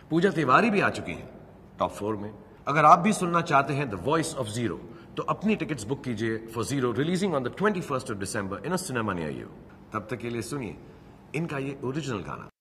पूजा तिवारी भी आ चुकी हैं टॉप 4 में। अगर आप भी सुनना चाहते हैं द वॉइस ऑफ जीरो तो अपनी टिकट्स बुक कीजिए for zero, releasing on the 21st of December in a cinema near you. तब तक के लिए सुनिए इनका ये ओरिजिनल गाना।